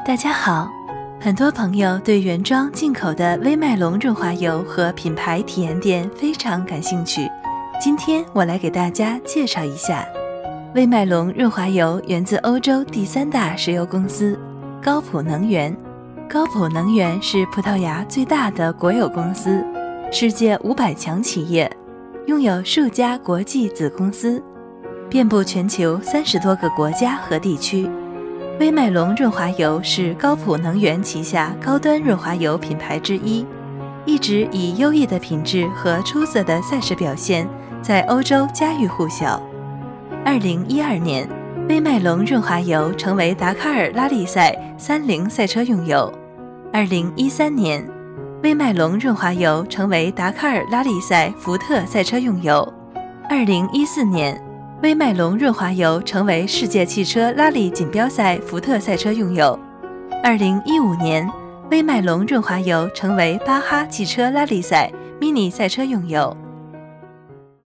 大家好，很多朋友对原装进口的威脉龙润滑油和品牌体验店非常感兴趣。今天我来给大家介绍一下。威脉龙润滑油源自欧洲第3大石油公司高普能源。高普能源是葡萄牙最大的国有公司，世界500强企业，拥有数家国际子公司，遍布全球30多个国家和地区。威脉龙润滑油是高普能源旗下高端润滑油品牌之一，一直以优异的品质和出色的赛事表现在欧洲家喻户晓。2012年，威脉龙润滑油成为达喀尔拉力赛30赛车用油。2013年，威脉龙润滑油成为达喀尔拉力赛福特赛车用油。2014年，威脉龙润滑油成为世界汽车拉力锦标赛福特赛车用油。2015年，威脉龙润滑油成为巴哈汽车拉力赛 Mini 赛车用油。